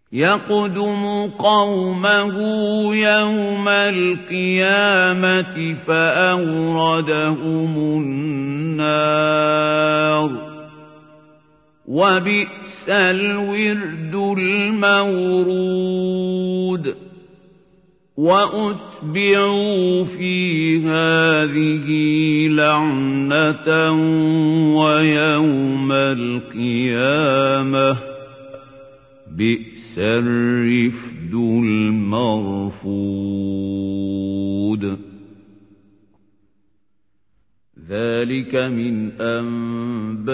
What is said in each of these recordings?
يقدم قومه يوم القيامة فأوردهم النار وبئس الورد المورود وأتبعوا في هذه لعنة ويوم القيامة بئس الرفد المرفود ذلك من أنباء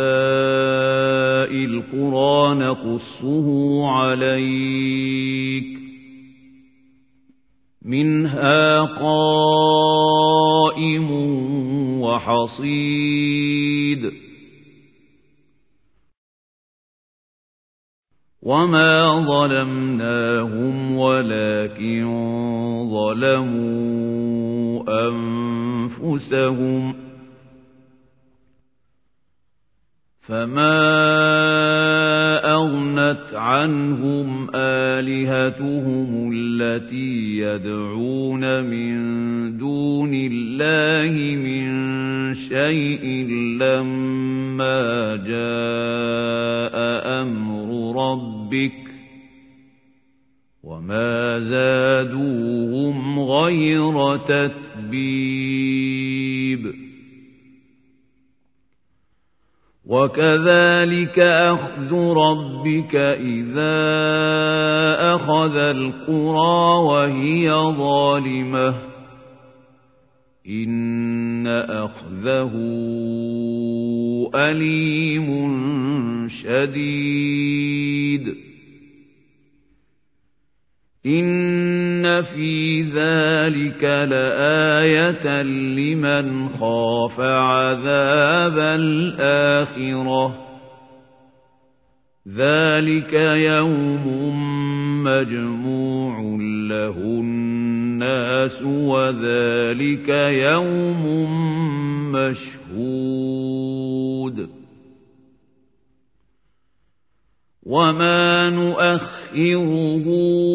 القرى نقصه عليك منها قائم وحصيد وما ظلمناهم ولكن ظلموا أنفسهم فما أغنت عنهم آلهتهم التي يدعون من دون الله من شيء لما جاء أمر ربك وما زادوهم غير تتبيب وكذلك أخذ ربك إذا أخذ القرى وهي ظالمة إن أخذه أليم شديد إن في ذلك لآية لمن خاف عذاب الآخرة ذلك يوم مجموع له الناس وذلك يوم مشهود وما نؤخره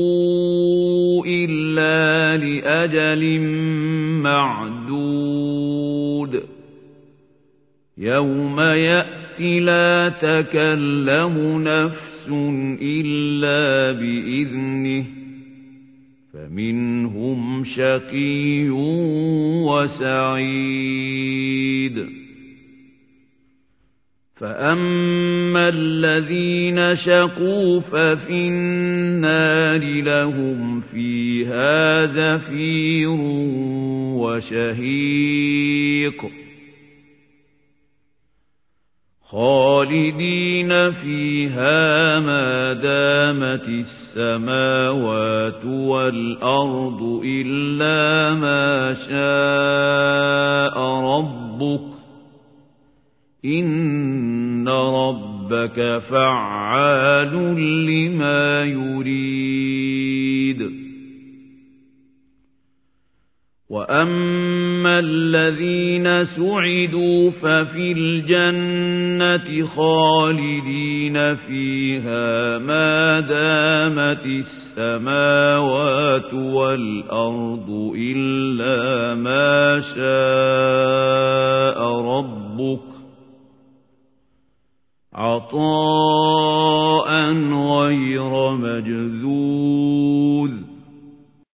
إلا لأجل معدود يوم يأتي لا تكلم نفس إلا بإذنه فمنهم شقي وسعيد فأما الذين شقوا ففي النار لهم فيها زفير وشهيق خالدين فيها ما دامت السماوات والأرض إلا ما شاء ربك إن ربك فعال لما يريد وأما الذين سعدوا ففي الجنة خالدين فيها ما دامت السماوات والأرض إلا ما شاء ربك عطاء غير مجذوذ